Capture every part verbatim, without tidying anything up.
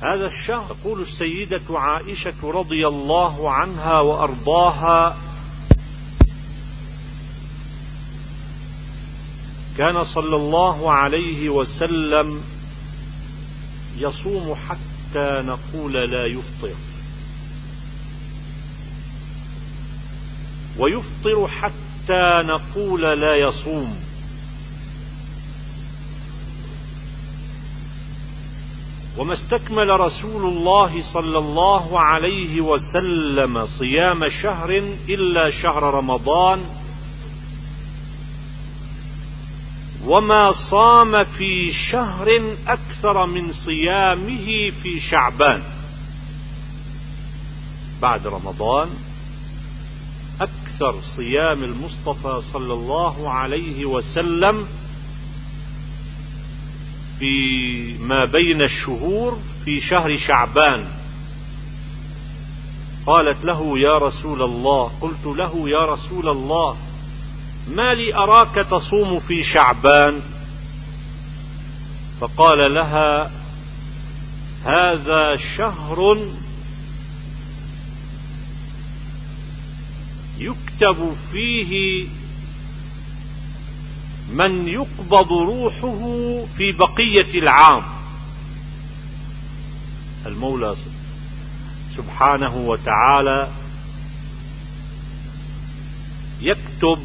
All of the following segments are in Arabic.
هذا الشهر تقول السيدة عائشة رضي الله عنها وأرضاها: كان صلى الله عليه وسلم يصوم حتى نقول لا يفطر، ويفطر حتى نقول لا يصوم، وما استكمل رسول الله صلى الله عليه وسلم صيام شهر إلا شهر رمضان، وما صام في شهر أكثر من صيامه في شعبان. بعد رمضان أكثر صيام المصطفى صلى الله عليه وسلم في ما بين الشهور في شهر شعبان. قالت له: يا رسول الله. قلت له: يا رسول الله، ما لي أراك تصوم في شعبان؟ فقال لها: هذا شهر يكتب فيه من يقبض روحه في بقية العام. المولى سبحانه وتعالى يكتب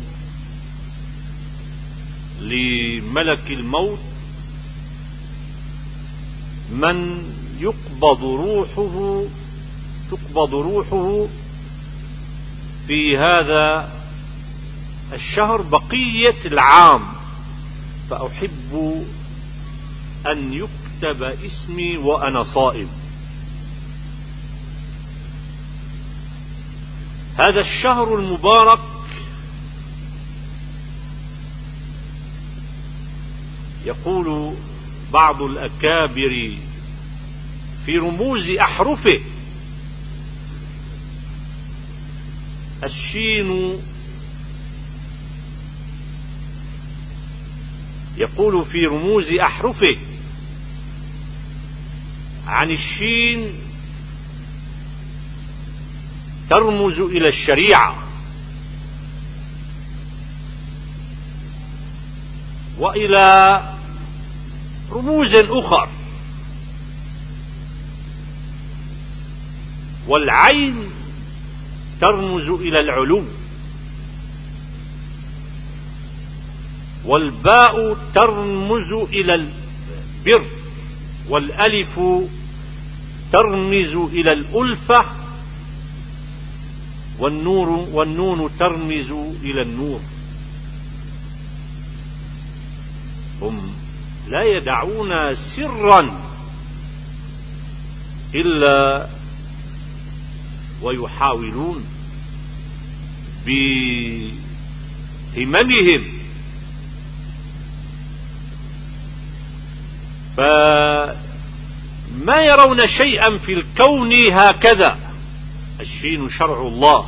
لملك الموت من يقبض روحه تقبض روحه في هذا الشهر بقية العام، فأحب أن يكتب اسمي وأنا صائم. هذا الشهر المبارك يقول بعض الأكابر في رموز أحرفه: الشين، يقول في رموز أحرفه عن الشين: ترمز إلى الشريعة، وإلى رموز أخر. والعين ترمز إلى العلو، والباء ترمز إلى البر، والألف ترمز إلى الألفة، والنور والنون ترمز إلى النور. هم لا يدعون سرا إلا ويحاولون بهممهم، فما يرون شيئا في الكون هكذا. الشين شرع الله،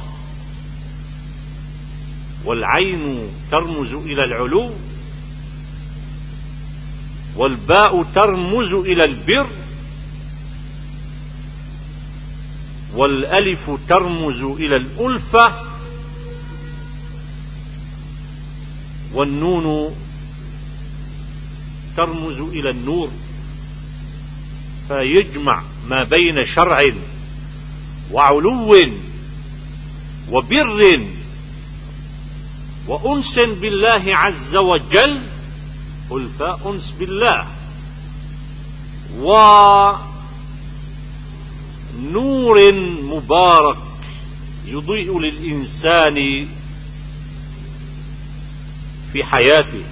والعين ترمز إلى العلو، والباء ترمز إلى البر، والألف ترمز إلى الألفة، والنون ترمز إلى النور. فيجمع ما بين شرع وعلو وبر وأنس بالله عز وجل، ألفاء أنس بالله، ونور مبارك يضيء للإنسان في حياته.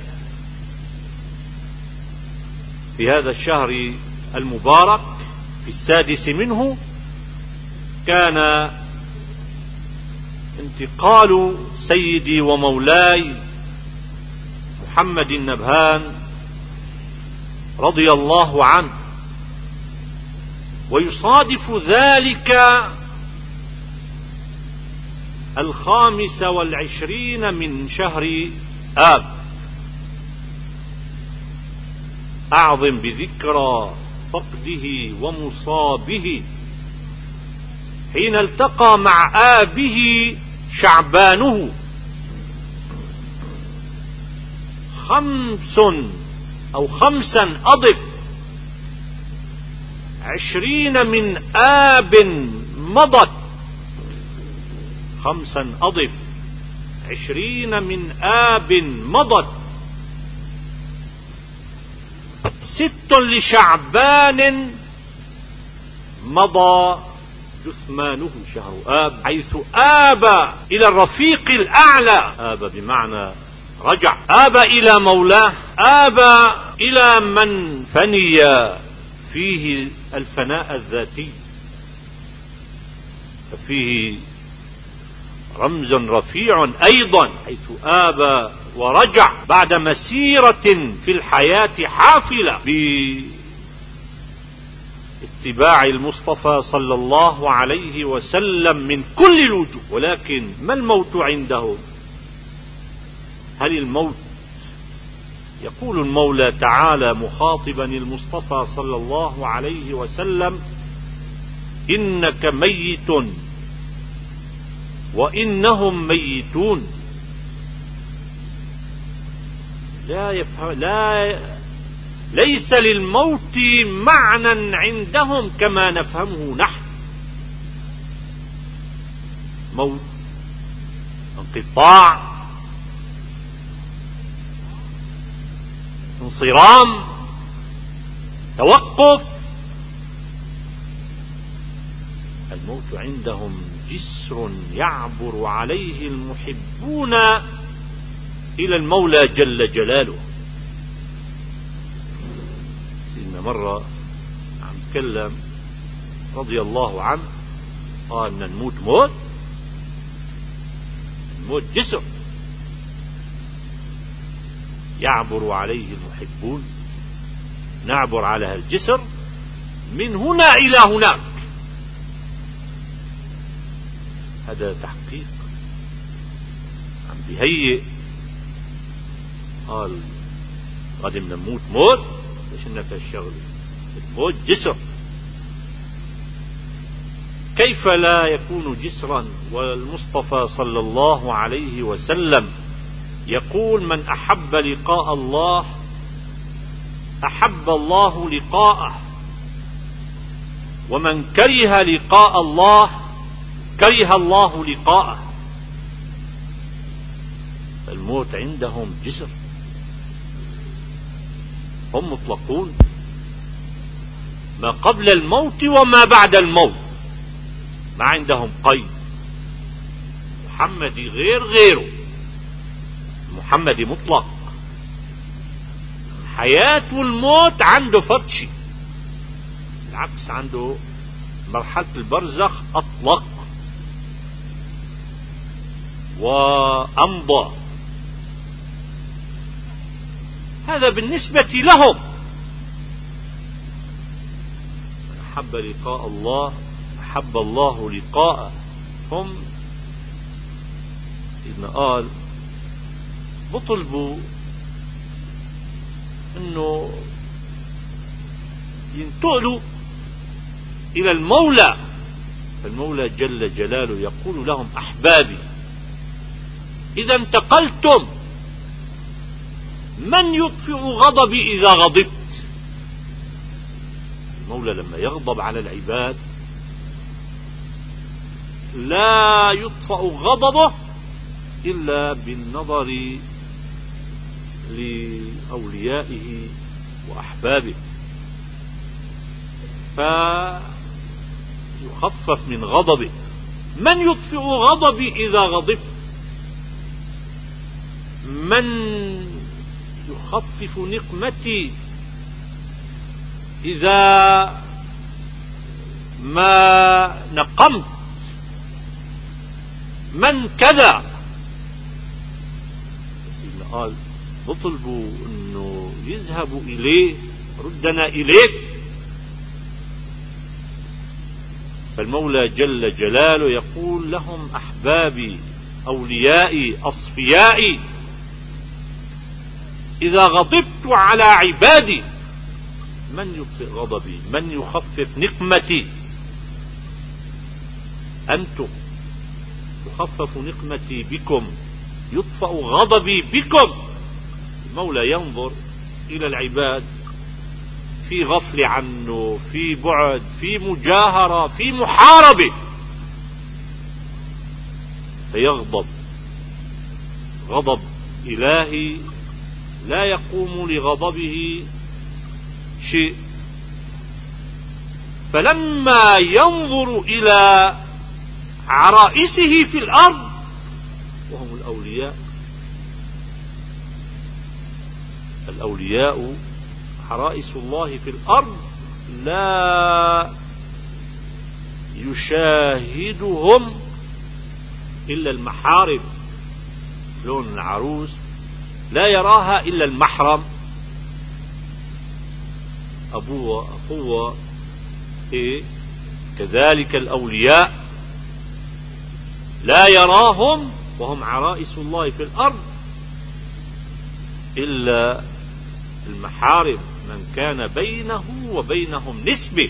في هذا الشهر المبارك في السادس منه كان انتقال سيدي ومولاي محمد النبهان رضي الله عنه، ويصادف ذلك الخامس والعشرين من شهر آب. أعظم بذكرى فقده ومصابه حين التقى مع آبه شعبانه خمس أو خمسا أضف عشرين من آب مضت خمسا أضف عشرين من آب مضت ست لشعبان مضى جثمانه شهر آب حيث آب إلى الرفيق الأعلى. آب بمعنى رجع، آب إلى مولاه، آب إلى من فني فيه الفناء الذاتي، ففيه رمز رفيع أيضا حيث آب ورجع بعد مسيرة في الحياة حافلة باتباع المصطفى صلى الله عليه وسلم من كل الوجوه. ولكن ما الموت عنده؟ هل الموت، يقول المولى تعالى مخاطبا المصطفى صلى الله عليه وسلم: إنك ميت وإنهم ميتون. لا يفهم، لا ليس للموت معنى عندهم كما نفهمه نحن. موت، انقطاع، انصرام، توقف. الموت عندهم جسر يعبر عليه المحبون إلى المولى جل جلاله. سيدنا مرة عم تكلم رضي الله عنه قال ان الموت موت، الموت جسر يعبر عليه المحبون، نعبر على هالجسر من هنا إلى هناك. هذا تحقيق عم بيهيئ. قال قد نموت موت، ليش انك الشغل الموت جسر. كيف لا يكون جسرا والمصطفى صلى الله عليه وسلم يقول: من أحب لقاء الله أحب الله لقاءه، ومن كره لقاء الله كره الله لقاءه. الموت عندهم جسر، هم مطلقون ما قبل الموت وما بعد الموت، ما عندهم قيد. محمد غير غيره، محمد مطلق. الحياة والموت عنده فتشي، بالعكس عنده مرحلة البرزخ أطلق وأمضى. هذا بالنسبة لهم. من أحب لقاء الله أحب الله لقاءه. هم سيدنا قال بطلبوا انه ينتقلوا الى المولى، فالمولى جل جلاله يقول لهم: احبابي اذا انتقلتم من يطفئ غضبي اذا غضبت. المولى لما يغضب على العباد لا يطفأ غضبه إلا بالنظر لأوليائه وأحبابه، فيخفف من غضبه. من يطفئ غضبي إذا غضبت؟ من يخفف نقمتي إذا ما نقمت؟ من كذا؟ سيدنا قال بطلبوا انه يذهبوا اليه، ردنا اليك. فالمولى جل جلاله يقول لهم: احبابي اوليائي اصفيائي اذا غضبت على عبادي من يطفئ غضبي؟ من يخفف نقمتي؟ أنتم. تخفف نقمتي بكم، يطفأ غضبي بكم. المولى ينظر إلى العباد في غفل عنه، في بعد، في مجاهرة، في محاربة، فيغضب غضب إلهي لا يقوم لغضبه شيء. فلما ينظر إلى عرائسه في الأرض وهم الأولياء، الأولياء عرائس الله في الأرض لا يشاهدهم إلا المحارم. لون العروس لا يراها إلا المحرم، أبوه أخوه. إيه؟ كذلك الأولياء لا يراهم وهم عرائس الله في الأرض إلا المحارم، من كان بينه وبينهم نسبة.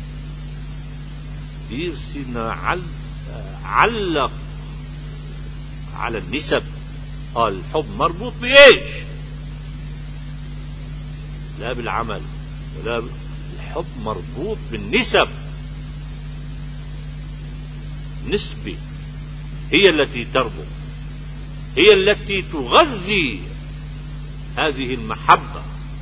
يرسلنا علق على النسب. قال الحب مربوط بإيش؟ لا بالعمل ولا ب... الحب مربوط بالنسب. نسبة هي التي تربط، هي التي تغذي هذه المحبة.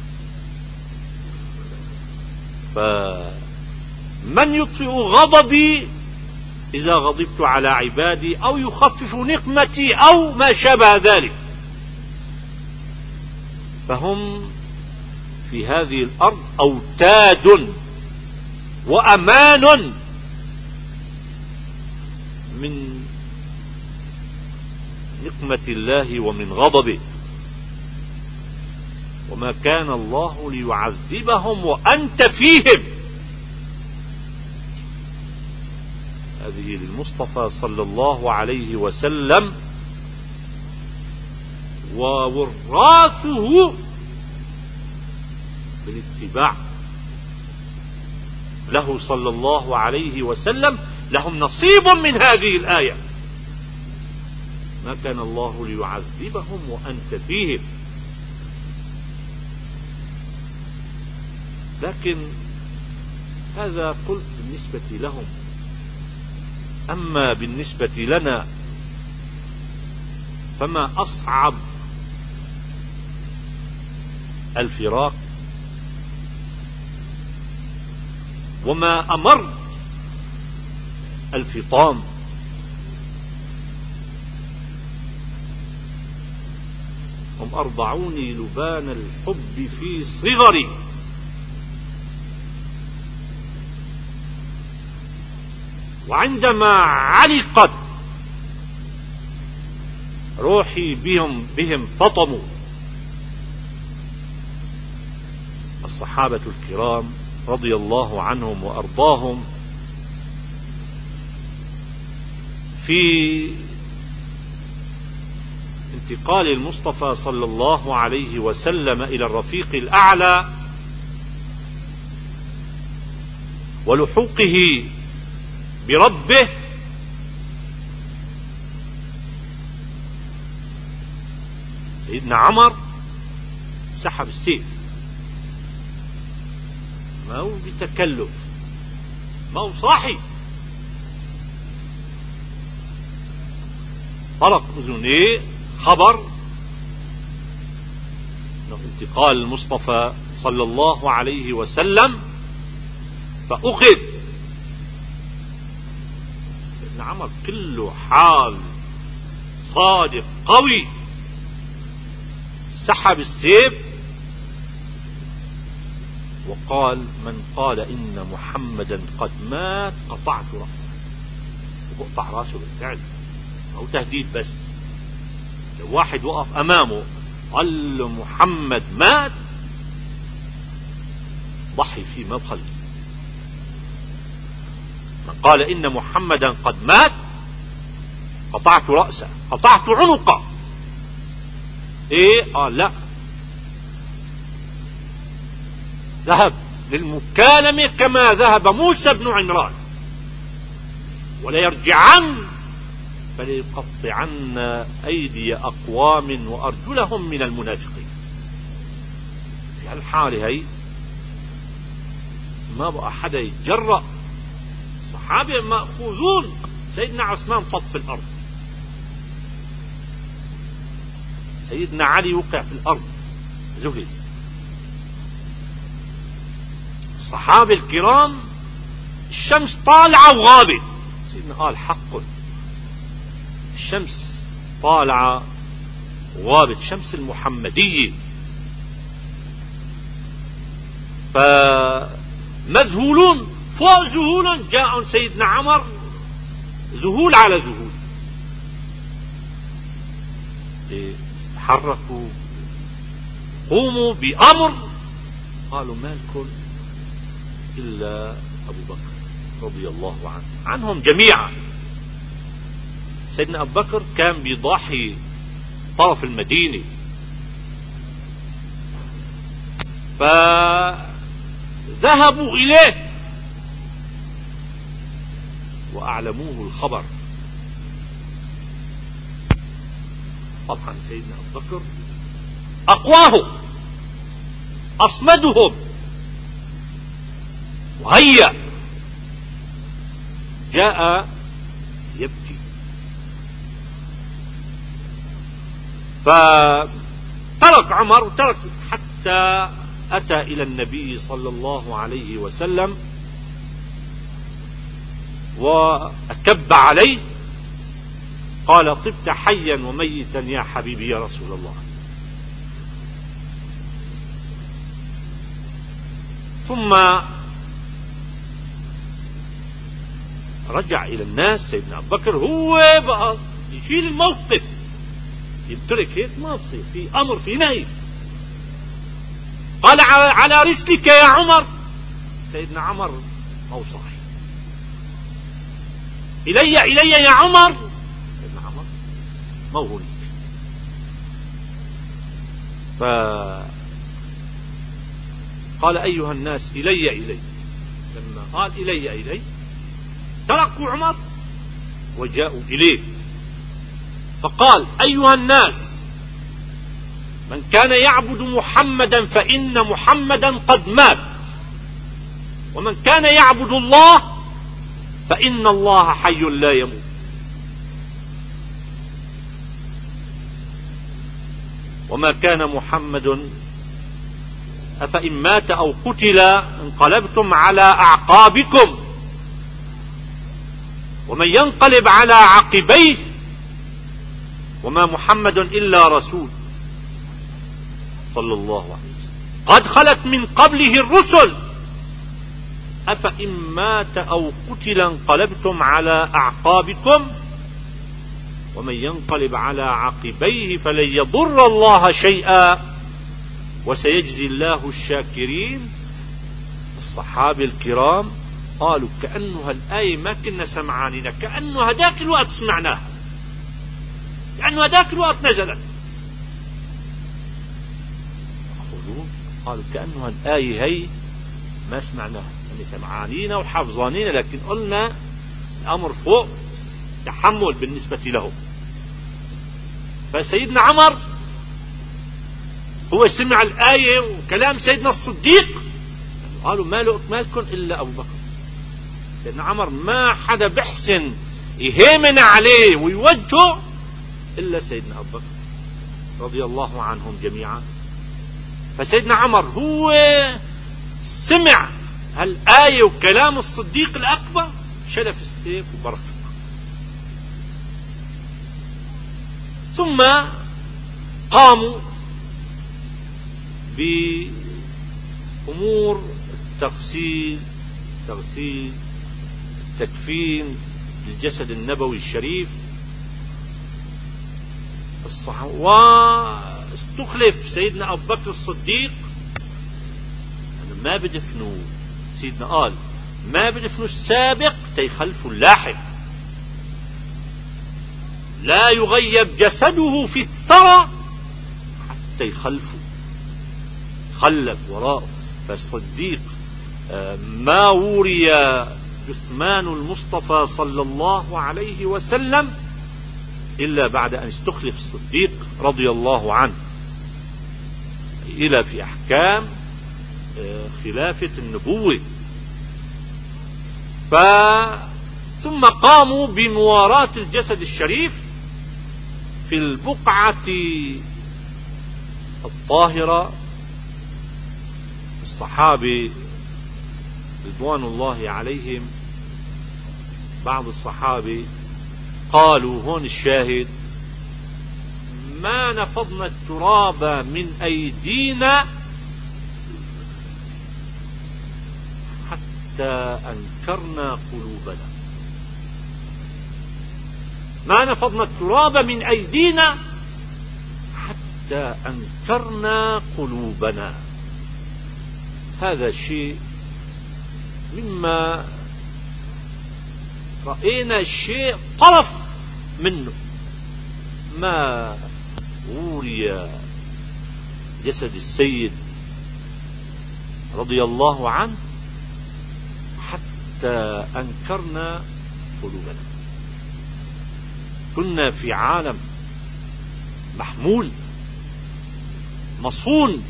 فمن يطفئ غضبي إذا غضبت على عبادي، أو يخفف نقمتي، أو ما شابه ذلك. فهم في هذه الأرض أوتاد وأمان من نقمة الله ومن غضبه. وما كان الله ليعذبهم وأنت فيهم. هذه للمصطفى صلى الله عليه وسلم، ووراثه بالاتباع له صلى الله عليه وسلم لهم نصيب من هذه الآية. ما كان الله ليعذبهم وأنت فيهم. لكن هذا قلت بالنسبة لهم. أما بالنسبة لنا فما أصعب الفراق، وما أمر الفطام. هم أرضعوني لبان الحب في صغري، وعندما علقت روحي بهم بهم فطموا. الصحابة الكرام رضي الله عنهم وأرضاهم في انتقال المصطفى صلى الله عليه وسلم إلى الرفيق الأعلى ولحوقه بربه، سيدنا عمر سحب السيف، ما هو بتكلف، ما هو صاحي، طرق أذنيه خبر انه انتقال المصطفى صلى الله عليه وسلم، فأخذ. سيدنا عمر كله حال صادق قوي، سحب السيف وقال: من قال إن محمدا قد مات قطعت رأسه. وقطع رأسه بالفعل، أو تهديد بس. لو واحد وقف أمامه قال له محمد مات، ضحي فيه ما بخلي. من قال إن محمدا قد مات قطعت رأسه، قطعت عنقه. ايه؟ قال لا، ذهب للمكالمة كما ذهب موسى بن عمران، وليرجعن فليقطعن أيدي أقوام وأرجلهم من المنافقين. في هالحالة هي ما بقى حدا يتجرأ، صحابة مأخوذون. سيدنا عثمان طب في الأرض، سيدنا علي وقع في الأرض زهد. الصحابة الكرام الشمس طالعة وغابت، سيدنا قال حق، الشمس طالعة وغابت، شمس المحمدية. فمذهولون فوق ذهول، جاء سيدنا عمر ذهول على ذهول، تحركوا قوموا بأمر، قالوا ما الكل إلا أبو بكر رضي الله عنه عنهم جميعا. سيدنا أبو بكر كان بيضاحي طرف المدينة، فذهبوا إليه وأعلموه الخبر. طبعا سيدنا أبو بكر أقواهم أصمدهم وهيأ، جاء يبكي، فترك عمر وترك حتى أتى إلى النبي صلى الله عليه وسلم وأكب عليه، قال طبت حيا وميتا يا حبيبي يا رسول الله. ثم رجع إلى الناس. سيدنا أبو بكر هو بقى يشيل الموقف، يترك هيك ما بصير، في أمر في نهي. قال على رسلك يا عمر. سيدنا عمر مو صاحي، إلي إلي يا عمر. سيدنا عمر مو هناك. فقال أيها الناس إلي إلي. لما قال إلي إلي تركوا عمر وجاءوا إليه، فقال أيها الناس من كان يعبد محمدا فإن محمدا قد مات، ومن كان يعبد الله فإن الله حي لا يموت. وما كان محمد أفإن مات أو قتل انقلبتم على أعقابكم، ومن ينقلب على عقبيه وما محمد إلا رسول صلى الله عليه وسلم قد خلت من قبله الرسل أفإن مات أو قتل انقلبتم على أعقابكم ومن ينقلب على عقبيه فلن يضر الله شيئا وسيجزي الله الشاكرين. الصحابة الكرام قالوا كأنه هالآية ما كنا سمعانينا، كأنه هداك الوقت سمعناها، كأنه هداك الوقت نزلت. قالوا كأنه هالآية هي ما سمعناها، يعني سمعانينا وحافظانينا، لكن قلنا الأمر فوق تحمل بالنسبة لهم. فسيدنا عمر هو سمع الآية وكلام سيدنا الصديق، قالوا ما مالكم إلا أبو بكر. سيدنا عمر ما حدا بحسن يهيمن عليه ويوجهه إلا سيدنا أبو بكر رضي الله عنهم جميعا. فسيدنا عمر هو سمع هالآية وكلام الصديق الأكبر، شلف السيف وبرك. ثم قاموا بأمور التغسيل تغسيل التكفين للجسد النبوي الشريف. واستخلف سيدنا أبو بكر الصديق أنه ما بدفنوا، سيدنا قال ما بدفنوا السابق تيخلفوا اللاحق، لا يغيب جسده في الثرى حتى يخلفوا، خلف وراءه. فالصديق ما وري جثمان المصطفى صلى الله عليه وسلم إلا بعد أن استخلف الصديق رضي الله عنه إلى في أحكام خلافة النبوة. ف ثم قاموا بمواراة الجسد الشريف في البقعة الطاهرة. الصحابة رضوان الله عليهم، بعض الصحابة قالوا هون الشاهد: ما نفضنا التراب من أيدينا حتى أنكرنا قلوبنا. ما نفضنا التراب من أيدينا حتى أنكرنا قلوبنا. هذا الشيء مما رأينا شيء طرف منه. ما وري جسد السيد رضي الله عنه حتى أنكرنا قلوبنا. كنا في عالم محمول مصون،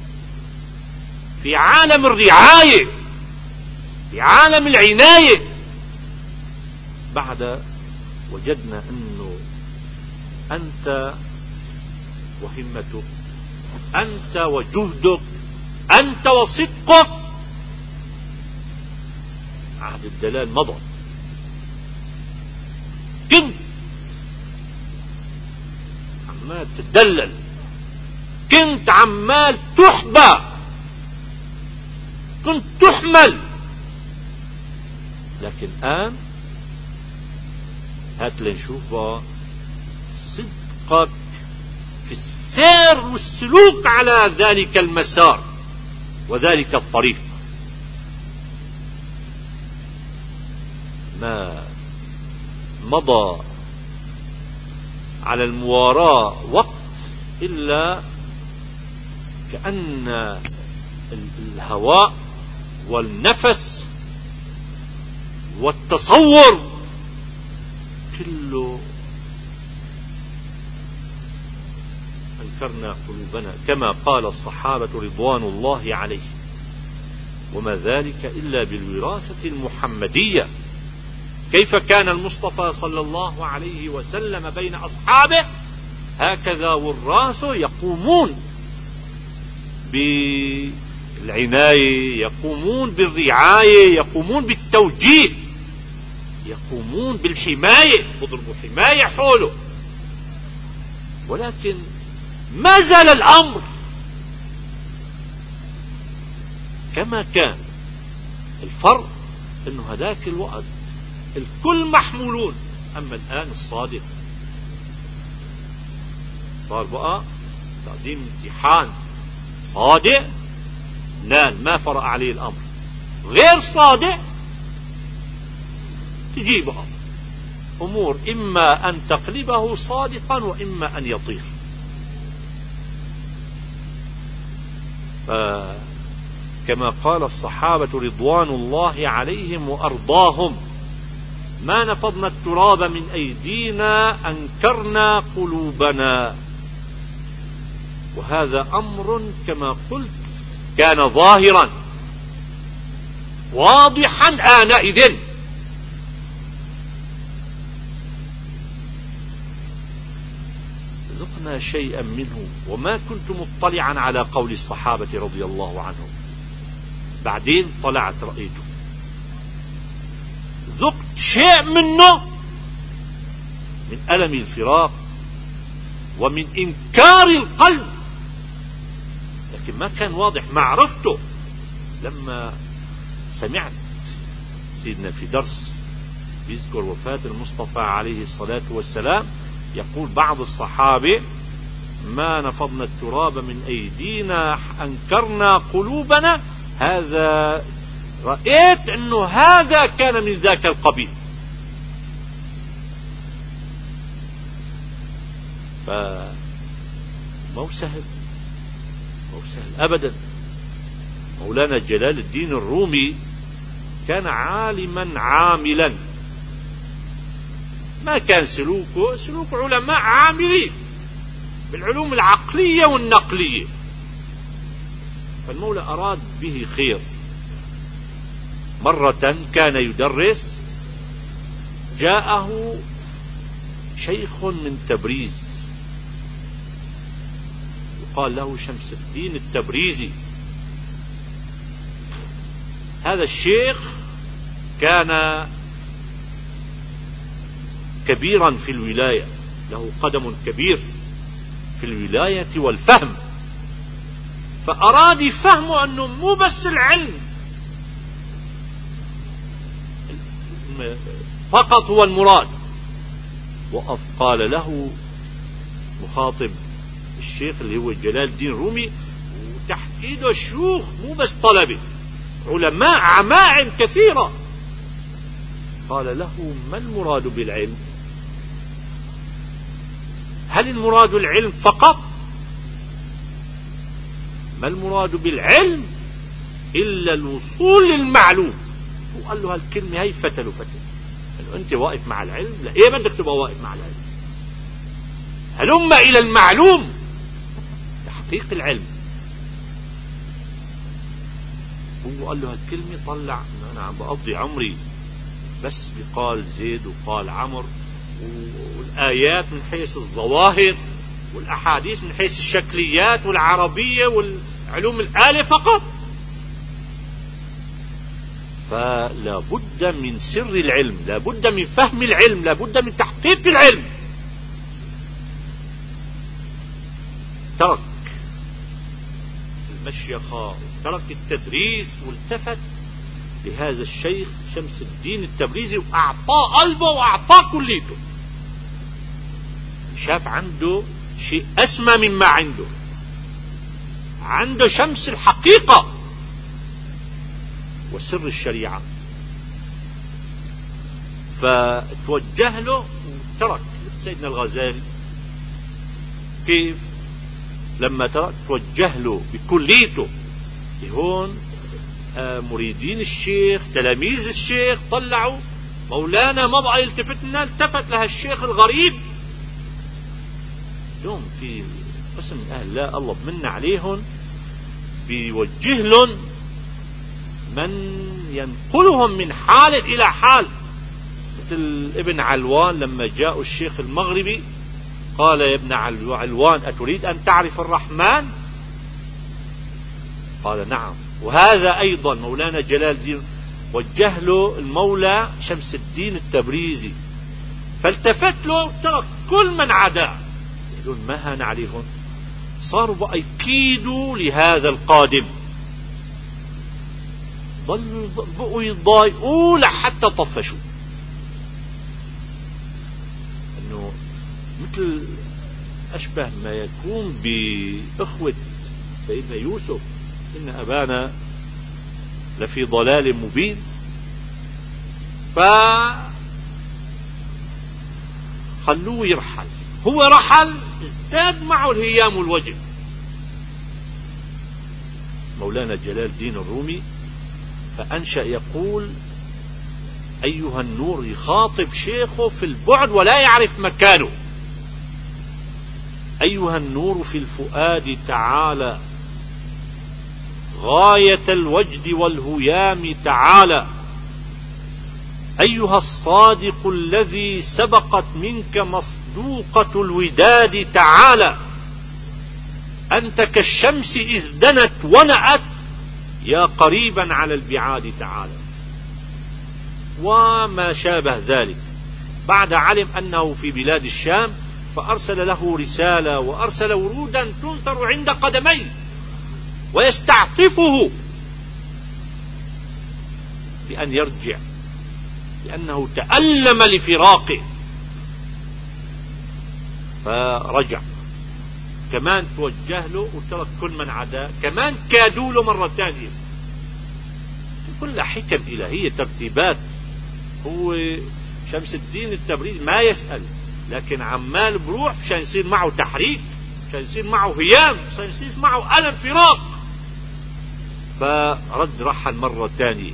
في عالم الرعاية، في عالم العناية. بعد وجدنا أنه أنت وهمتك، أنت وجهدك، أنت وصدقك، عهد الدلال مضى. كنت عمال تدلل، كنت عمال تحبى، كنت تحمل، لكن الآن هات لنشوف صدقك في السير والسلوك على ذلك المسار وذلك الطريق. ما مضى على المواراة وقت إلا كأن الهواء والنفس والتصور كله أنكرنا قلوبنا، كما قال الصحابة رضوان الله عليهم. وما ذلك إلا بالوراثة المحمدية. كيف كان المصطفى صلى الله عليه وسلم بين أصحابه؟ هكذا وراثه يقومون بالعناية، يقومون بالرعاية، يقومون بالتوجيه، يقومون بالحماية، يضربوا حماية حوله. ولكن ما زال الأمر كما كان. الفرق انه هذاك الوقت الكل محمولون، اما الان الصادق صار بقى تقديم امتحان. صادق نال، ما فرق عليه الامر. غير صادق تجي بقى امور اما ان تقلبه صادقا واما ان يطير. كما قال الصحابة رضوان الله عليهم وأرضاهم: ما نفضنا التراب من أيدينا أنكرنا قلوبنا. وهذا أمر كما قلت كان ظاهرا واضحا آنئذ. ذقنا شيئا منه وما كنت مطلعا على قول الصحابة رضي الله عنهم. بعدين طلعت رأيته، ذقت شيء منه من ألم الفراق ومن إنكار القلب، لكن ما كان واضح معرفته. لما سمعت سيدنا في درس بيذكر وفاة المصطفى عليه الصلاة والسلام يقول بعض الصحابة: ما نفضنا التراب من أيدينا أنكرنا قلوبنا. هذا رأيت أنه هذا كان من ذاك القبيل. فمو سهل، مو سهل أبدا. مولانا جلال الدين الرومي كان عالما عاملا، ما كان سلوكه سلوك علماء عاملين بالعلوم العقلية والنقلية، فالمولى أراد به خير. مرة كان يدرس، جاءه شيخ من تبريز يقال له شمس الدين التبريزي. هذا الشيخ كان كبيرا في الولاية، له قدم كبير في الولاية والفهم، فأراد يفهمه أنه مو بس العلم فقط هو المراد. وقف قال له مخاطب الشيخ اللي هو جلال الدين الرومي، وتحت ايده شيوخ مو بس طلبة، علماء عمائم كثيرة، قال له: ما المراد بالعلم؟ هل المراد العلم فقط؟ ما المراد بالعلم إلا الوصول للمعلوم. وقال له هالكلمة هي فتل وفتل، قال له: أنت واقف مع العلم؟ لا، إيه بدك تبقى واقف مع العلم؟ هلم إلى المعلوم، تحقيق العلم. هو قال له هالكلمة، طلع إنه أنا عم بقضي عمري بس بقال زيد وقال عمر، والآيات من حيث الظواهر والأحاديث من حيث الشكليات والعربية والعلوم الآلة فقط. فلا بد من سر العلم، لا بد من فهم العلم، لا بد من تحقيق العلم. ترك المشيخة، ترك التدريس، والتفت لهذا الشيخ شمس الدين التبريزي وأعطاه قلبه وأعطاه كليته. شاف عنده شيء أسمى مما عنده، عنده شمس الحقيقة وسر الشريعة، فتوجه له وترك. سيدنا الغزالي كيف لما ترك توجه له بكليته. هون مريدين الشيخ تلاميذ الشيخ طلعوا مولانا ما بقى يلتفت لنا، التفت لها الشيخ الغريب. اليوم في قسم من أهل الله الله بمن عليهم بيوجه لهم من ينقلهم من حال إلى حال، مثل ابن علوان لما جاء الشيخ المغربي قال: يا ابن علوان أتريد أن تعرف الرحمن؟ قال: نعم. وهذا أيضا مولانا جلال الدين وجه له المولى شمس الدين التبريزي، فالتفت له ترك كل من عداه. يقولون ما هان عليهم، صاروا بقى يكيدوا لهذا القادم، ضلوا بقوا يضايقوا لحتى طفشوا. انه مثل اشبه ما يكون باخوة سيدنا يوسف: إن أبانا لفي ضلال مبين. فخلوه يرحل، هو رحل ازداد معه الهيام والوجع. مولانا جلال الدين الرومي فأنشأ يقول: أيها النور، يخاطب شيخه في البعد ولا يعرف مكانه: أيها النور في الفؤاد تعالى، غاية الوجد والهيام تعالى، أيها الصادق الذي سبقت منك مصدوقة الوداد تعالى، أنت كالشمس إذ دنت ونأت، يا قريبا على البعاد تعالى. وما شابه ذلك. بعد علم أنه في بلاد الشام فأرسل له رسالة، وأرسل ورودا تنثر عند قدميه ويستعطفه بأن يرجع، لأنه تألم لفراقه، فرجع. كمان توجه له وترك كل من عداه، كمان كادوا له مرة ثانية. كلها حكم إلهية، ترتيبات. هو شمس الدين التبريزي ما يسأل، لكن عمال بروح مشان يصير معه تحريك، مشان يصير معه هيام، مشان يصير معه ألم فراق. فرد رحل مرة تانية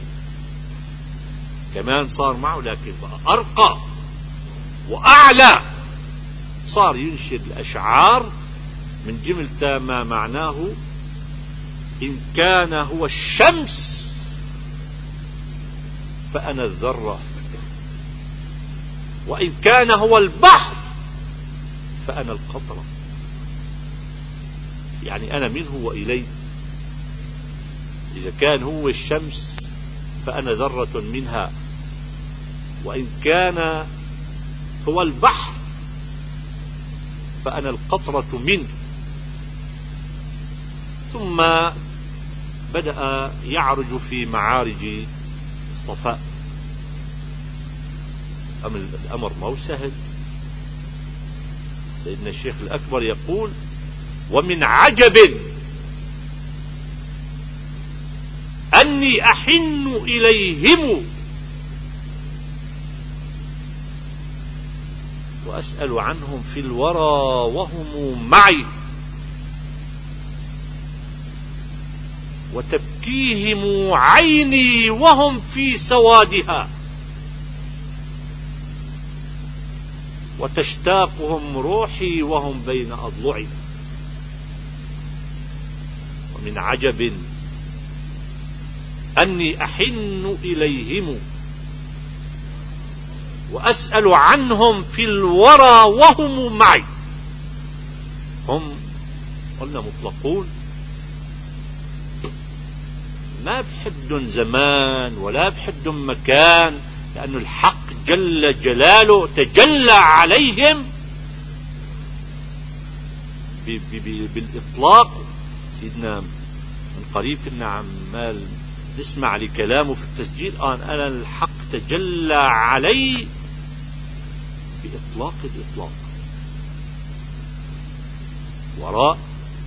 كمان صار معه، لكن بقى أرقى وأعلى. صار ينشد الأشعار من جملة ما معناه: إن كان هو الشمس فأنا الذرة، وإن كان هو البحر فأنا القطرة. يعني أنا منه وإليه. إذا كان هو الشمس فأنا ذرة منها، وإن كان هو البحر فأنا القطرة منه. ثم بدأ يعرج في معارج الصفاء. الأمر ما هو سهل. سيدنا الشيخ الأكبر يقول: ومن عجب أني أحن إليهم وأسأل عنهم في الورى وهم معي، وتبكيهم عيني وهم في سوادها، وتشتاقهم روحي وهم بين أضلعي. ومن عجب أني أحن إليهم وأسأل عنهم في الورى وهم معي. هم قلنا مطلقون، ما بحدهم زمان ولا بحدهم مكان، لأن الحق جل جلاله تجلى عليهم بالإطلاق. سيدنا من قريب كنا عمال نسمع لكلامه في التسجيل، آن أنا الحق تجلى علي بإطلاق الإطلاق. وراء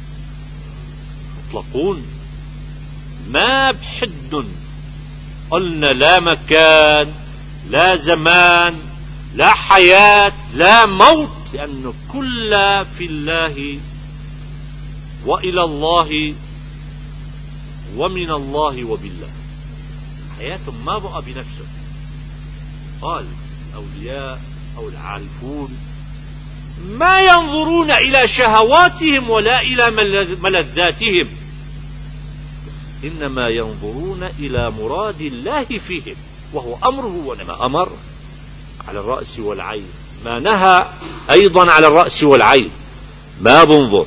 مطلقون ما بحد، قلنا لا مكان لا زمان لا حياة لا موت، لأنه كل في الله وإلى الله ومن الله وبالله. حياتهم ما بقى بنفسه. قال الأولياء أو العارفون ما ينظرون إلى شهواتهم ولا إلى ملذاتهم، إنما ينظرون إلى مراد الله فيهم، وهو أمره ونما أمر على الرأس والعين، ما نهى أيضا على الرأس والعين. ما بنظر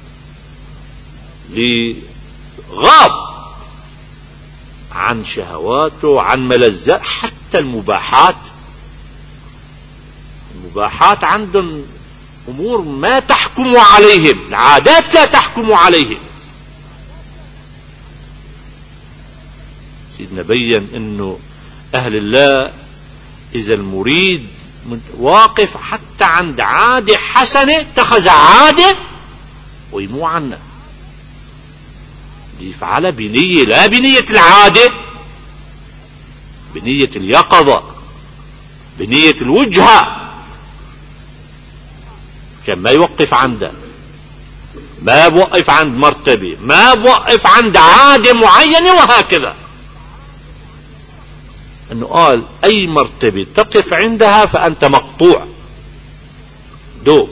لغاب عن شهواته عن ملذات، حتى المباحات. المباحات عندهم أمور ما تحكم عليهم، العادات لا تحكم عليهم. سيدنا بين انه اهل الله اذا المريد واقف حتى عند عادة حسنة اتخذ عادة ويمو عنها، يفعلها بنية، لا بنية العادة، بنية اليقظة، بنية الوجهة، كان ما يوقف عنده، ما بوقف عند مرتبة، ما بوقف عند عادة معينة، وهكذا. انه قال اي مرتبة تقف عندها فانت مقطوع. دوم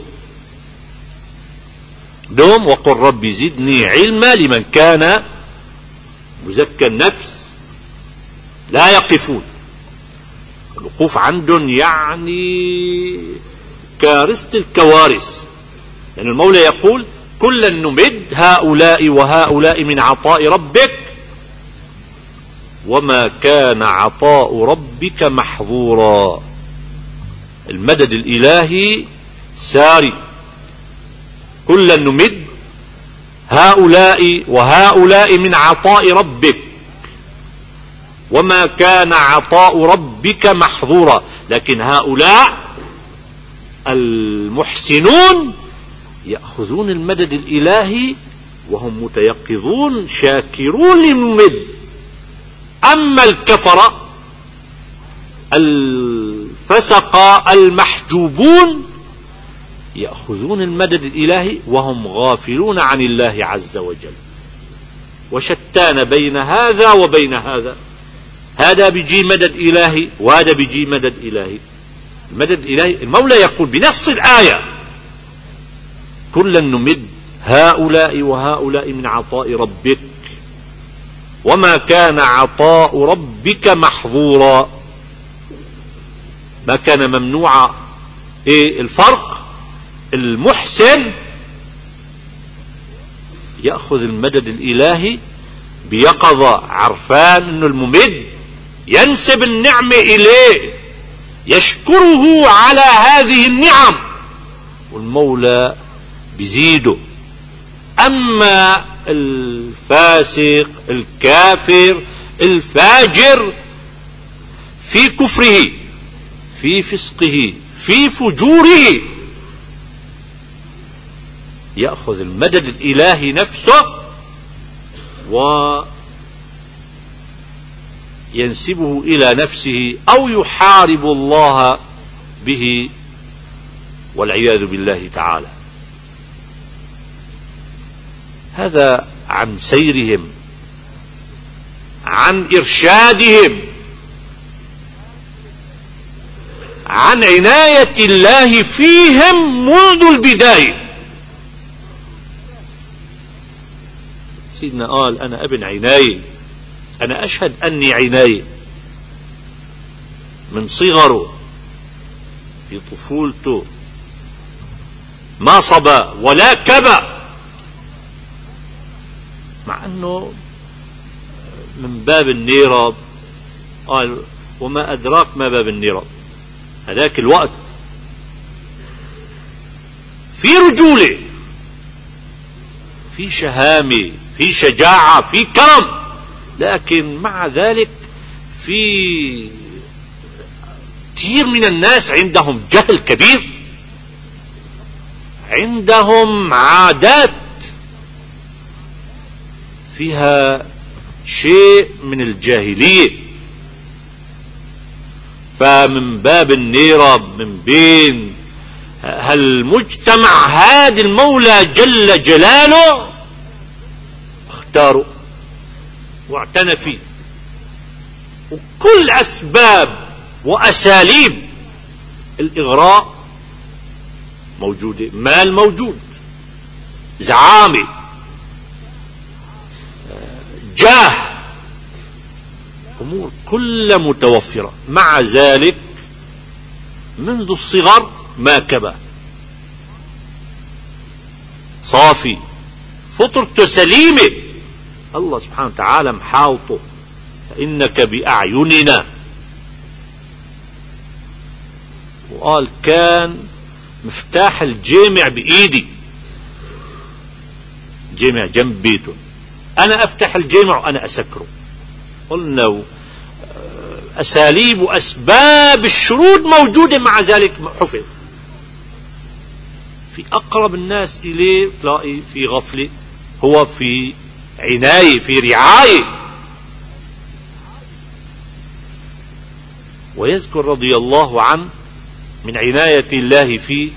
دوم وقل ربي زدني علما لمن كان مزكى النفس لا يقفون. الوقوف عندهم يعني كارثة الكوارث، لأن يعني المولى يقول كلا نمد هؤلاء وهؤلاء من عطاء ربك وما كان عطاء ربك محظورا. المدد الإلهي ساري. كلا نمد هؤلاء وهؤلاء من عطاء ربك وما كان عطاء ربك محظورا. لكن هؤلاء المحسنون يأخذون المدد الإلهي وهم متيقظون شاكرون للممد. أما الكفر الفسق المحجوبون يأخذون المدد الإلهي وهم غافلون عن الله عز وجل. وشتان بين هذا وبين هذا. هذا بيجي مدد إلهي وهذا بيجي مدد إلهي. المدد الإلهي المولى يقول بنص الآية: كلا نمد هؤلاء وهؤلاء من عطاء ربك وما كان عطاء ربك محظورا. ما كان ممنوعا. ايه الفرق؟ المحسن يأخذ المدد الإلهي بيقظة، عرفان انه الممد ينسب النعمة إليه، يشكره على هذه النعم، والمولى بيزيده. أما الفاسق الكافر الفاجر في كفره، في فسقه، في فجوره، يأخذ المدد الإلهي نفسه وينسبه إلى نفسه أو يحارب الله به والعياذ بالله تعالى. هذا عن سيرهم، عن إرشادهم، عن عناية الله فيهم منذ البداية. سيدنا قال: أنا ابن عناية، أنا أشهد أني عناية. من صغره في طفولته ما صبا ولا كبا، مع أنه من باب النيراب. قال: وما أدراك ما باب النيراب. هذاك الوقت في رجولة، في شهامة، في شجاعة، في كرم، لكن مع ذلك في كثير من الناس عندهم جهل كبير، عندهم عادات فيها شيء من الجاهلية. فمن باب النيرب، من بين هالمجتمع هذا المولى جل جلاله اختاره واعتنى فيه، وكل أسباب وأساليب الإغراء موجودة. مال موجود، زعامة، جاه، أمور كلها متوفرة. مع ذلك منذ الصغر ما كبى، صافي، فطرته سليمة. الله سبحانه وتعالى محاوطه: فإنك بأعيننا. وقال: كان مفتاح الجامع بإيدي، جامع جنب بيته، أنا أفتح الجامع وأنا أسكره. قلنا أساليب وأسباب الشرود موجودة، مع ذلك حفظ. في أقرب الناس إليه تلاقي في غفلة، هو في عناية، في رعاية. ويذكر رضي الله عنه من عناية الله فيه،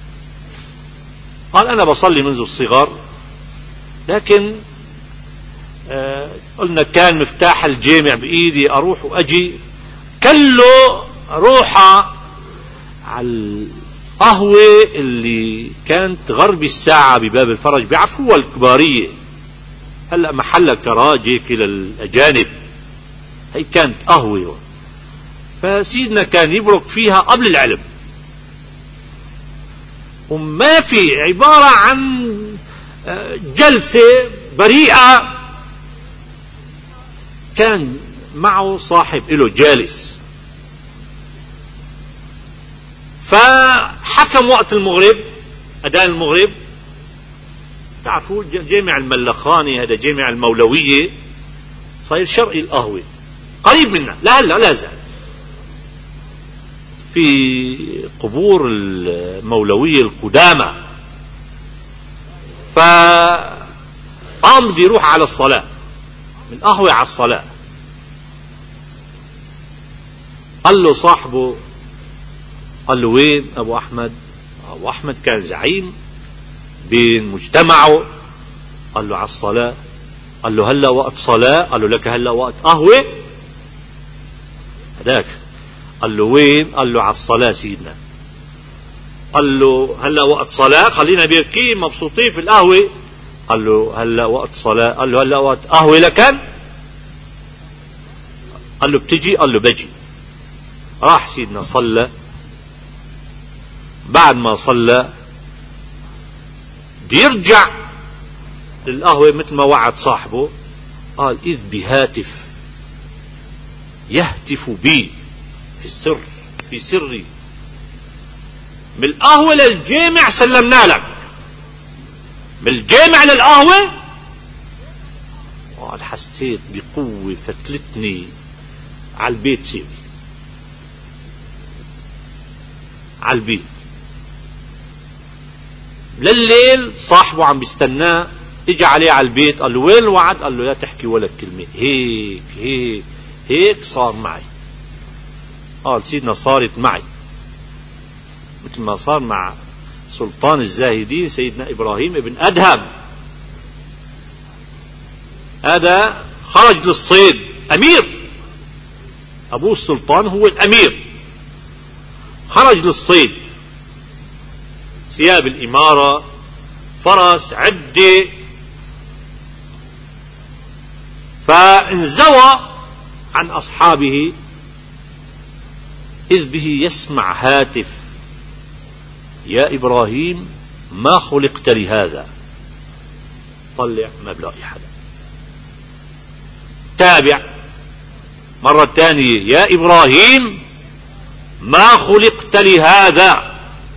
قال: أنا بصلي منذ الصغر، لكن آه قلنا كان مفتاح الجامع بإيدي، أروح وأجي، كله روحة على القهوة اللي كانت غرب الساعة بباب الفرج، بيعرفوها الكبارية، هلأ محل كراجك للأجانب. هي كانت قهوة، فسيدنا كان يبرك فيها قبل العلم، وما في عبارة عن جلسة بريئة. كان معه صاحب له جالس، فحكم وقت المغرب، أذان المغرب. تعرفوا جامع الملخاني هذا جامع المولوية صاير شرقي القهوة، قريب منا لا هلا لا زال، في قبور المولوية القدامى. فقام بده يروح على الصلاة، من قهوة على الصلاة. قال له صاحبه، قال له: وين أبو أحمد؟ أبو أحمد كان زعيم بين مجتمعه. قال له: على الصلاة. قال له هلا وقت صلاة؟ قال له لك هلا وقت قهوة. هداك قال له وين؟ قال له على الصلاة سيدنا. قال له هلا وقت صلاة، خلينا بيركين مبسوطين في القهوة. قال له هلا وقت صلاة. قال له هلا وقت قهوة لكن؟ قال له بتجي؟ قال له بجي. راح سيدنا صلى. بعد ما صلى بيرجع للقهوة مثل ما وعد صاحبه. قال إذ بهاتف يهتف بي في السر، في سري، من القهوة للجامع سلمنا لك، من الجامع للقهوة. قال حسيت بقوة فتلتني على البيت سيدي، على البيت. لليل صاحبه عم بيستناه، اجى عليه على البيت. قال له وين الوعد؟ قال له لا تحكي ولا كلمة. هيك هيك هيك صار معي. قال سيدنا صارت معي مثل ما صار مع سلطان الزاهدين سيدنا إبراهيم ابن أدهم. هذا خرج للصيد، أمير، أبوه السلطان هو الأمير. خرج للصيد، ثياب الإمارة، فرس، عدة. فانزوى عن أصحابه إذ به يسمع هاتف: يا إبراهيم ما خلقت لهذا. طلع ما بلاقي حدا. تابع مرة ثانية: يا إبراهيم ما خلقت لهذا.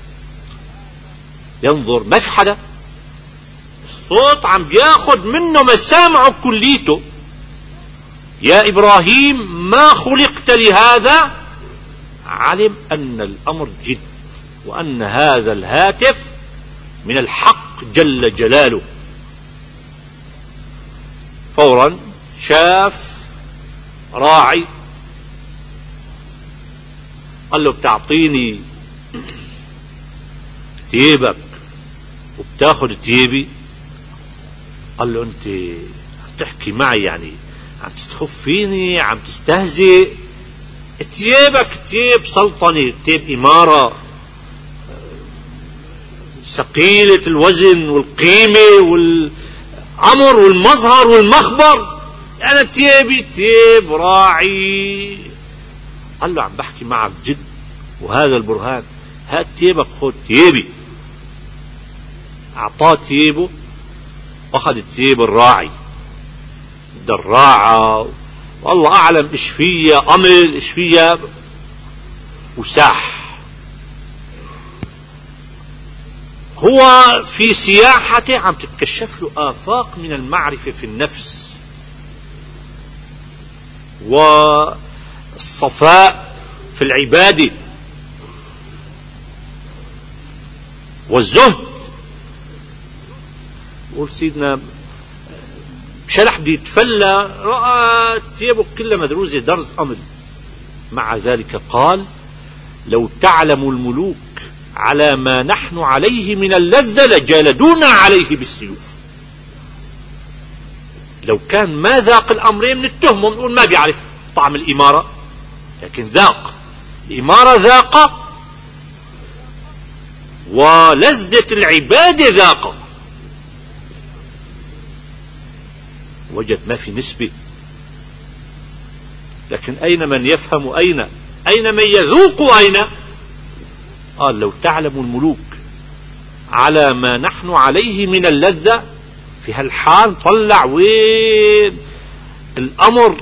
ينظر ما في حدا، الصوت عم بياخد منه مسامعه كليته. يا إبراهيم ما خلقت لهذا. علم أن الأمر جد، وأن هذا الهاتف من الحق جل جلاله. فورا شاف راعي قال له بتعطيني تيبك وبتاخد تيبي؟ قال له انت عم تحكي معي يعني عم تستخف فيني، عم تستهزئ. تيبك تيب سلطنة، تيب إمارة ثقيلة الوزن والقيمة والأمر والمظهر والمخبر. أنا تيبي تيب راعي. قال له عم بحكي معك جد، وهذا البرهان. هات تيبك، خذ تيبي. أعطاه تيبه، أخذ التيب الراعي دراعة، والله أعلم إيش فيها أمل، إيش فيها، وساح. هو في سياحته عم تتكشف له آفاق من المعرفة في النفس والصفاء في العبادة والزهد. قول سيدنا شلح بده يتفلى، رأى ثيابه كلها مدروزة درز أمل. مع ذلك قال: لو تعلم الملوك على ما نحن عليه من اللذة لجالدونا عليه بالسيوف. لو كان ما ذاق الأمرين نتهمه، نقول ما بيعرف طعم الإمارة، لكن ذاق الإمارة، ذاق ولذة العبادة ذاق. وجد ما في نسبة. لكن أين من يفهم؟ أين أين من يذوق؟ أين؟ قال: لو تعلم الملوك على ما نحن عليه من اللذة. في هالحال طلع وين الأمر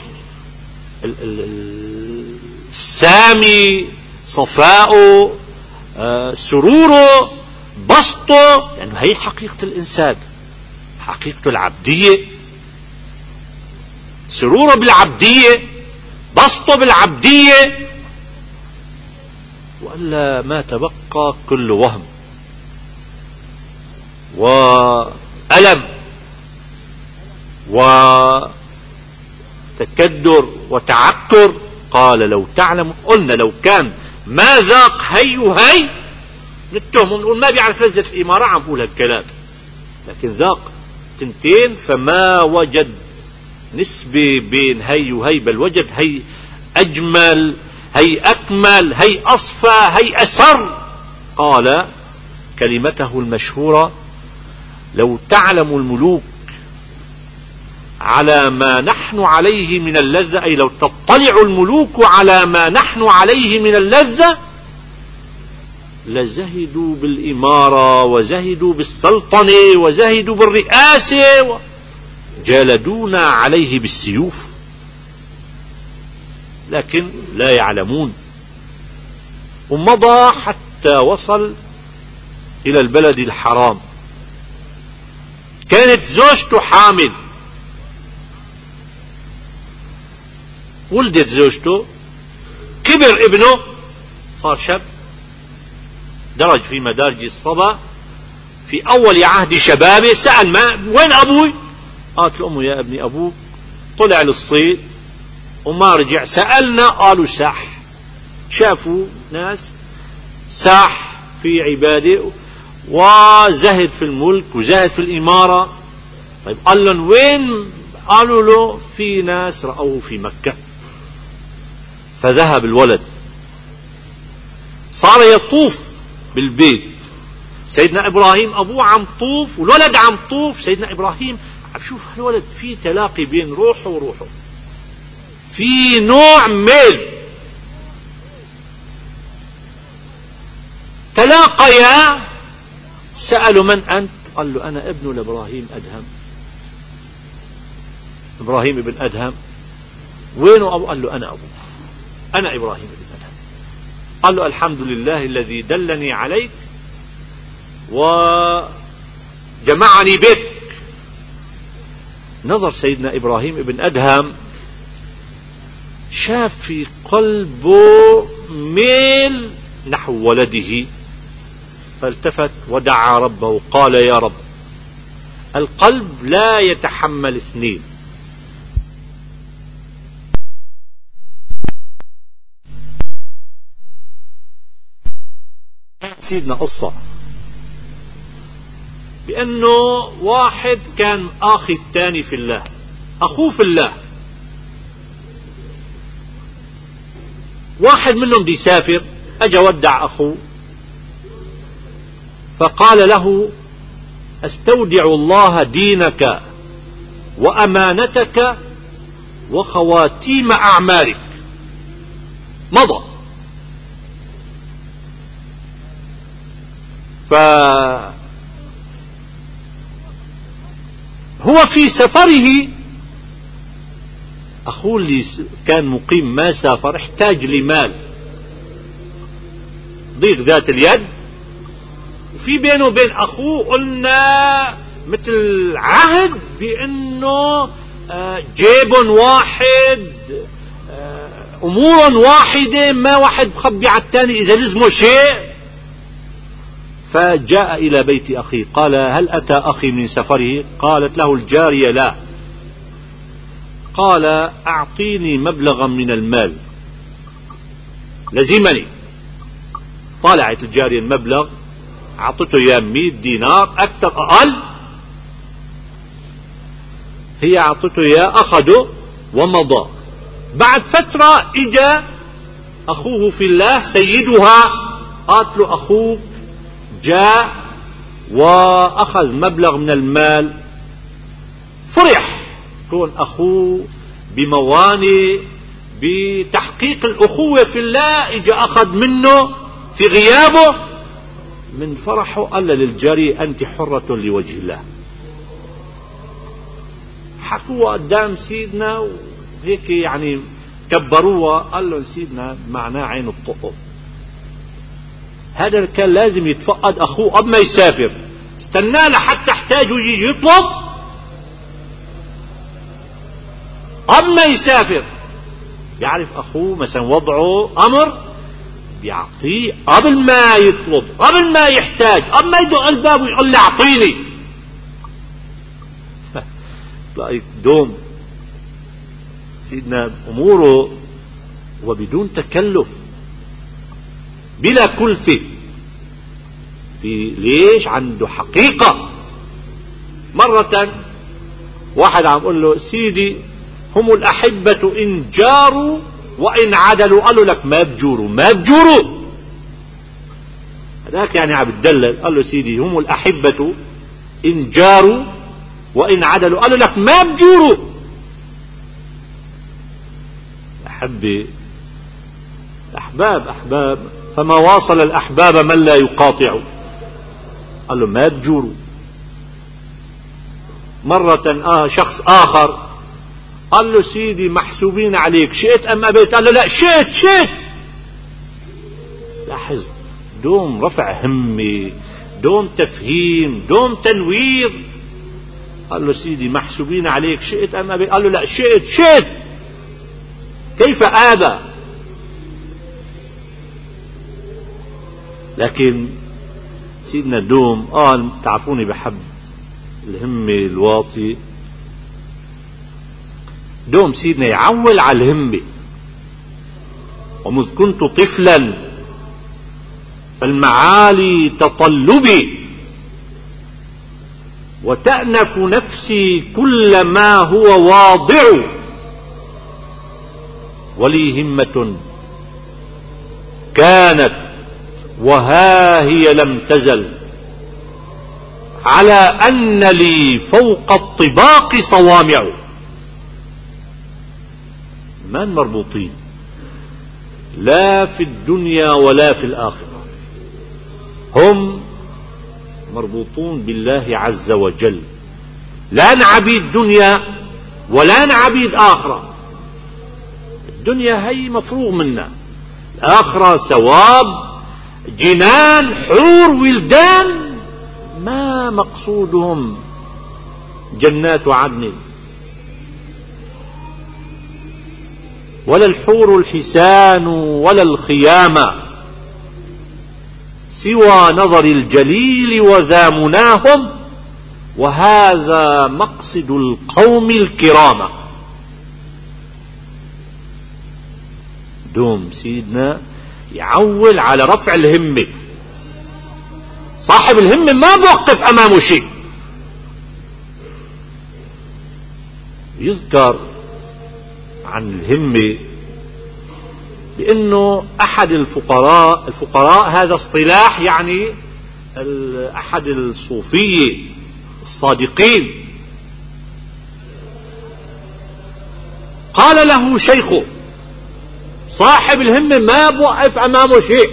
السامي، صفاؤه، آه سروره، بسطه، لأنه هي حقيقة الإنسان، حقيقته العبدية. سروره بالعبدية، بسطه بالعبدية. وإلا ما تبقى كل وهم وألم وتكدر وتعكر. قال: لو تعلم. قلنا لو كان ما ذاق هي وهي نتهمه، نقول ما بيعرف لذة الإمارة، عم بقول هالكلام. لكن ذاق تنتين، فما وجد نسبة بين هي وهي، بل وجد هي أجمل، هي أكمل، هي أصفى، هي أسر. قال كلمته المشهورة: لو تعلم الملوك على ما نحن عليه من اللذة، أي لو تطلع الملوك على ما نحن عليه من اللذة لزهدوا بالإمارة وزهدوا بالسلطنة وزهدوا بالرئاسة، جالدونا عليه بالسيوف، لكن لا يعلمون. ومضى حتى وصل إلى البلد الحرام. كانت زوجته حامل، ولدت زوجته، كبر ابنه، صار شاب، درج في مدارج الصبا في أول عهد شبابه. سأل: ما وين أبوي؟ قالت له أمه: يا ابني أبوك طلع للصيد وما رجع. سألنا، قالوا ساح. شافوا ناس ساح في عبادة وزهد في الملك وزهد في الإمارة. طيب قال لهم وين؟ قالوا له في ناس رأوه في مكة. فذهب الولد، صار يطوف بالبيت. سيدنا إبراهيم أبوه عم طوف والولد عم طوف. سيدنا إبراهيم عم شوف الولد في تلاقي بين روحه وروحه، في نوع ميل. تلاقيا، سألوا: من أنت؟ قال له: أنا ابن لإبراهيم أدهم. إبراهيم ابن أدهم. وينه أبو؟ قال له: أنا أبوه، أنا إبراهيم ابن أدهم. قال له: الحمد لله الذي دلني عليك وجمعني بك. نظر سيدنا إبراهيم ابن أدهم، شاف في قلبه ميل نحو ولده، فالتفت ودعا ربه. قال: يا رب، القلب لا يتحمل اثنين، سيدنا قصة بأنه واحد كان أخي الثاني في الله، أخوه في الله. واحد منهم دي سافر، أجا ودع أخوه، فقال له: أستودع الله دينك وأمانتك وخواتيم أعمالك. مضى. فهو في سفره، أخوه اللي كان مقيم ما سافر، احتاج لمال، ضيق ذات اليد، وفي بينه وبين أخوه قلنا مثل عهد بأنه جيب واحد، أمور واحدة، ما واحد بخبي على الثاني إذا لزمه شيء. فجاء إلى بيت أخيه، قال: هل أتى أخي من سفره؟ قالت له الجارية: لا. قال: أعطيني مبلغا من المال لزمني. طالعت الجارية المبلغ، أعطته إياه مئة دينار، أكثر أقل هي أعطته إياه، أخذه ومضى. بعد فترة إجا أخوه في الله سيدها، قالت له: أخوك جاء وأخذ مبلغ من المال. فرح كون أخوه بموانئ بتحقيق الأخوة في الله، إجا أخذ منه في غيابه. من فرحه قال للجارية: أنت حرة لوجه الله. حكوها قدام سيدنا وهيك يعني كبروها. قال له سيدنا معناه عين الطقه. هذا كان لازم يتفقد أخوه قبل ما يسافر، استنى لحتى احتاج يجي يطلب قبل ما يسافر، يعرف أخوه مثلا وضعه أمر، بيعطيه قبل ما يطلب، قبل ما يحتاج، قبل ما يدق الباب ويقول لي أعطيني. تلاقيك دوم سيدنا أموره وبدون تكلف، بلا كلفة. في ليش؟ عنده حقيقة. مرة واحد عم قل له: سيدي هم الأحبة إن جاروا وإن عدلوا. قالوا لك ما بجوروا ما بجوروا هذاك يعني عم بتدلل. قال له سيدي هم الأحبة إن جاروا وإن عدلوا. قالوا لك ما بجوروا. أحبة أحباب أحباب فما واصل الأحباب من لا يقاطع. قال له ما بجوروا. مرة آه شخص آخر قال له سيدي محسوبين عليك شئت أم أبيت. قال له لا شئت شئت. لاحظ دوم رفع همة دوم تفهيم دوم تنوير. قال له سيدي محسوبين عليك شئت أم أبيت. قال له لا شئت شئت. كيف آبى؟ لكن سيدنا دوم قال تعرفوني بحب الهمة الواطي. دوم سيدنا يعول على الهمة. ومذ كنت طفلا فالمعالي تطلبي وتأنف نفسي كل ما هو واضع ولي همة كانت وها هي لم تزل على أن لي فوق الطباق صوامع. من مربوطين لا في الدنيا ولا في الآخرة. هم مربوطون بالله عز وجل. لا عبيد دنيا ولا عبيد آخرة. الدنيا هي مفروغ منها. الآخرة ثواب جنان حور ولدان ما مقصودهم جنات عدن ولا الحور الحسان ولا الخيام سوى نظر الجليل وذا مناهم وهذا مقصد القوم الكرام. دوم سيدنا يعول على رفع الهمة. صاحب الهمة ما بوقف أمامه شيء. يذكر عن الهمة بأنه أحد الفقراء الفقراء هذا اصطلاح يعني أحد الصوفية الصادقين قال له شيخه صاحب الهمة ما بوقف أمامه شيء.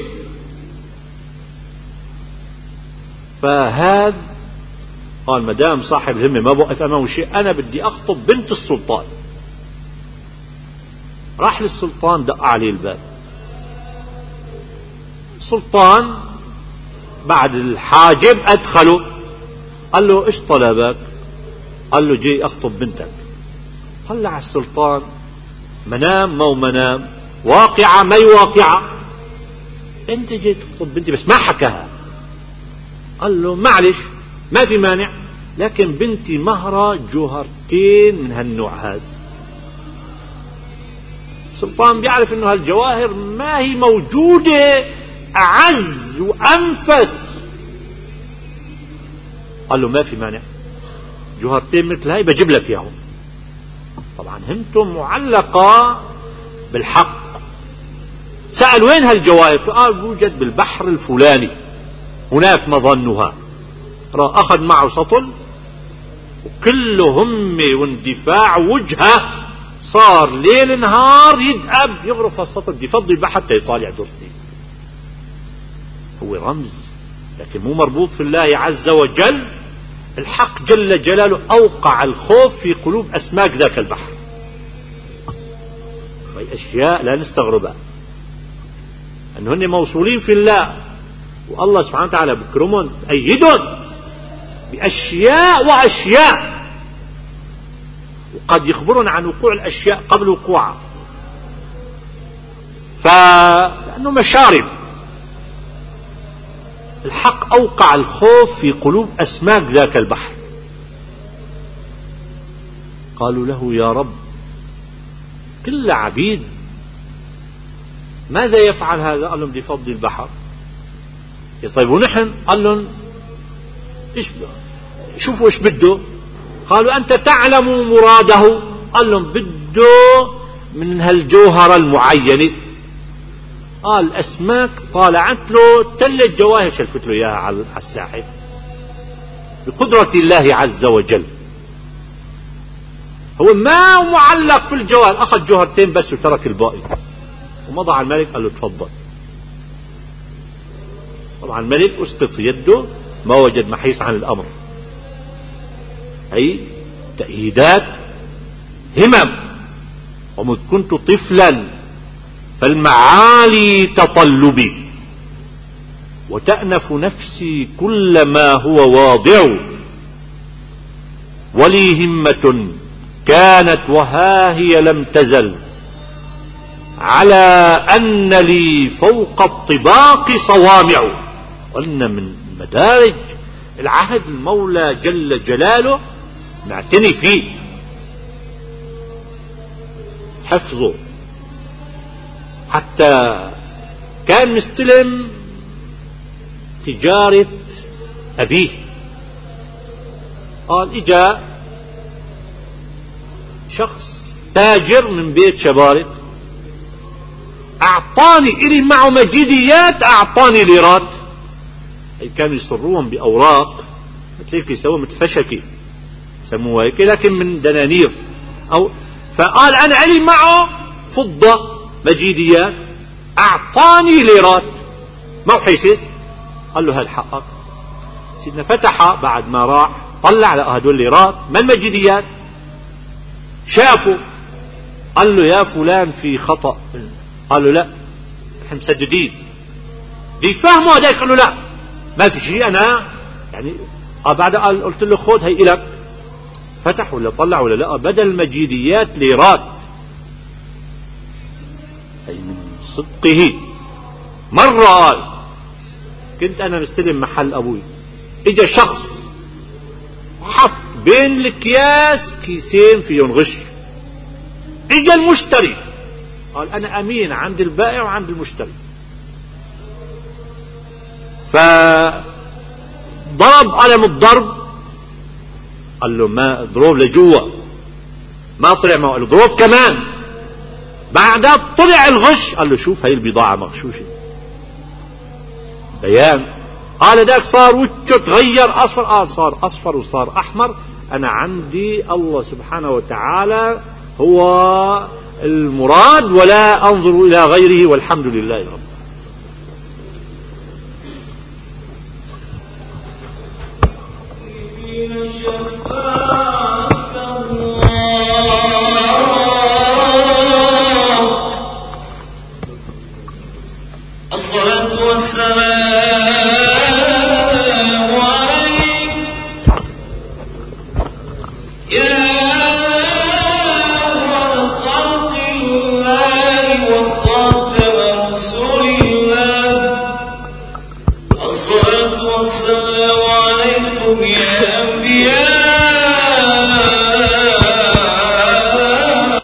فهذا قال مدام صاحب الهمة ما بوقف أمامه شيء أنا بدي أخطب بنت السلطان. راح للسلطان دق عليه الباب. السلطان بعد الحاجب أدخله قال له إيش طلبك؟ قال له جاي أخطب بنتك. طلع السلطان منام ما منام واقعة ما واقعة. أنت جاي تخطب بنتي بس ما حكاها. قال له معلش ما في مانع لكن بنتي مهرة جوهرتين من هالنوع هذا. السلطان بيعرف انه هالجواهر ما هي موجودة اعز وانفس. قال له ما في مانع جوهرتين مثل هاي بجيب لك اياهم. طبعا همتم معلقة بالحق. سأل وين هالجواهر؟ قال يوجد بالبحر الفلاني هناك مظنها. اخذ معه سطل وكله همة واندفاع وجهه. صار ليل نهار يدأب يغرف السطل يفضي البحر حتى يطالع درتي. هو رمز لكن مو مربوط في الله عز وجل. الحق جل جلاله أوقع الخوف في قلوب أسماك ذاك البحر. هي أشياء لا نستغربها أنه هن موصولين في الله والله سبحانه وتعالى بكرمهم أيدهم بأشياء وأشياء وقد يخبرون عن وقوع الأشياء قبل وقوعها. فلأنه مشارب. الحق أوقع الخوف في قلوب أسماك ذاك البحر. قالوا له يا رب كل عبيد ماذا يفعل هذا؟ قال لهم بفضل البحر. طيب ونحن؟ قال لهم إيش شوفوا إيش بده. قالوا أنت تعلم مراده قال لهم بده من هالجوهرة المعينة. قال الأسماك طالعت له تلة جواهر شلفت له إياها على الساحل بقدرة الله عز وجل. هو ما معلق في الجوهر، أخذ جوهرتين بس وترك الباقي ومضى على الملك قال له تفضل. طبعا الملك أسقط في يده، ما وجد محيص عن الأمر. هي تأييدات همم. ومذ كنت طفلا فالمعالي تطلبي، وتأنف نفسي كل ما هو واضع، ولي همة كانت وها هي لم تزل، على أن لي فوق الطباق صوامع. قلنا من مدارج العهد المولى جل جلاله نعتني فيه حفظه. حتى كان مستلم تجارة أبيه. قال اجا شخص تاجر من بيت شبارق اعطاني الي معه مجيديات، اعطاني ليرات. كانوا يصروهم باوراق مثل هيك يسووها مثل فشكي سموها هيك لكن من دنانير او. فقال انا الي معه فضة مجيديات، اعطاني ليرات ما حيسس. قال له هل حقك؟ سيدنا فتح بعد ما راح طلع على هدول الليرات ما المجيديات، شافوا قال له يا فلان في خطأ. قال له لا احنا مسددين. دي فهموا هذاك قال له لا ما في شيء انا يعني. بعد قال قلت له خذ هي الك. فتح ولا طلع ولا لا بدل المجيديات ليرات. أي من صدقه. مرة قال كنت أنا مستلم محل أبوي، إجا شخص حط بين الأكياس كيسين فيهم غش. إجا المشتري قال أنا أمين عند البائع وعند المشتري، فضرب قلم الضرب. قال له ما ضرب لجوا ما طلع معه، قال له ضرب كمان. بعدها طلع الغش. قال له شوف هاي البضاعة مغشوشة بيان. قال ذاك صار وجهه تغير اصفر. قال صار اصفر وصار احمر. انا عندي الله سبحانه وتعالى هو المراد ولا انظر الى غيره والحمد لله رب. الصلاة والسلام عليك يا أول خلق الله وخاتم رسول الله. الصلاة والسلام عليكم يا أنبياء